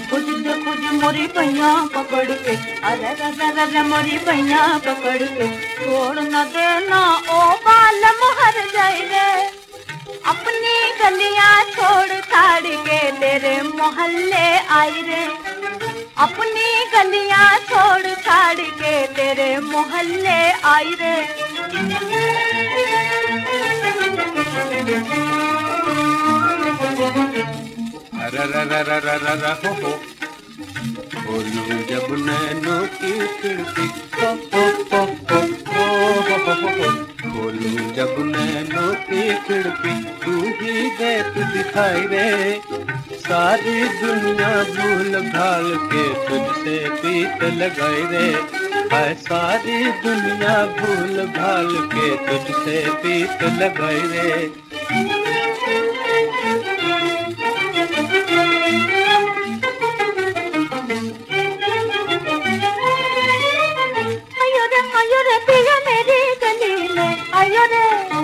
खुद मोरी पैया पकड़ के, अरे रे मोरी पैया पकड़ के, छोड़ न देना ओ बालम हर जाए रे। अपनी गलियां छोड़ छाड़ के तेरे मोहल्ले आई रे, अपनी गलियां छोड़ छाड़ के तेरे मोहल्ले आई रे। हो बोलूं जब नैनों की खिड़की, बोलूं जब नैनों की खिड़की, तू ही देख दिखाई रे। सारी दुनिया भूल भाल के तुझसे प्रीत लगाई रे, हाय सारी दुनिया भूल भाल के तुझसे प्रीत लगाई रे। आयो रे पिया मेरी गली में, आयो रे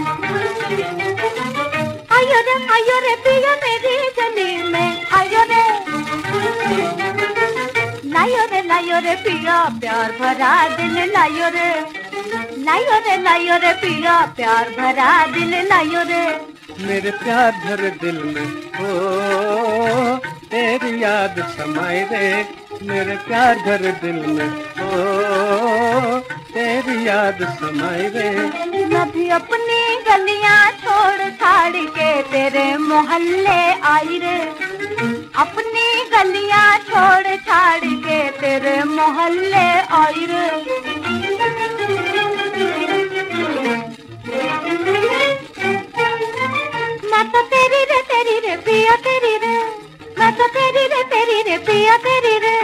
पिया मेरी गली में, आयो रे पिया प्यार भरा दिल लायो रे, लायो रे पिया प्यार भरा दिल लायो रे। मेरे प्यार भरे दिल में ओ तेरी याद समाई रे, मेरे प्यार भरे दिल में ओ तेरी याद समाई रे। मैं भी अपनी गलियां छोड़ छाड़ के तेरे मोहल्ले आई रे, अपनी गलियां छोड़ छाड़ के तेरे मोहल्ले आई रे। मैं तो तेरी रे पिया तेरी रे, मैं तो तेरी रे पिया तेरी रे।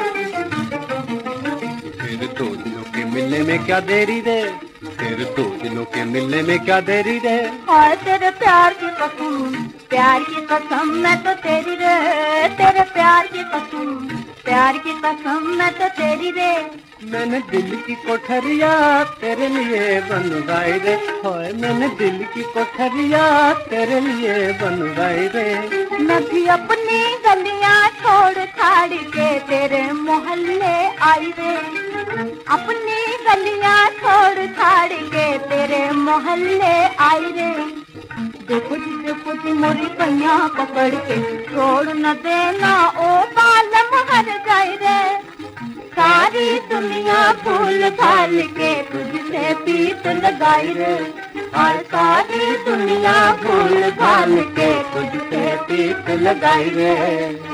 फिर दो दिनों के मिलने में क्या देरी रे, फिर दो दिनों के मिलने में क्या देरी रे। और तेरे प्यार की कसम मैं तो तेरी रे, तेरे प्यार की कसम मैं तो तेरी रे। मैंने दिल की कोठरिया तेरे लिए बनवाई रे, हाय मैंने दिल की कोठरिया तेरे लिए बनवाई रे। मैं भी अपनी गलियां छोड़ छाड़ के तेरे मोहल्ले आई रे, अपनी गलियां छोड़ छाड़ के तेरे मोहल्ले आई रे। देखो जी मोरी पैया पकड़ के, छोड़ न देना ओ बालम हर जाए रे। सारी दुनिया भूल भाल के तुझसे प्रीत लगाई रे, और सारी दुनिया भूल भाल के तुझसे प्रीत लगाई रे।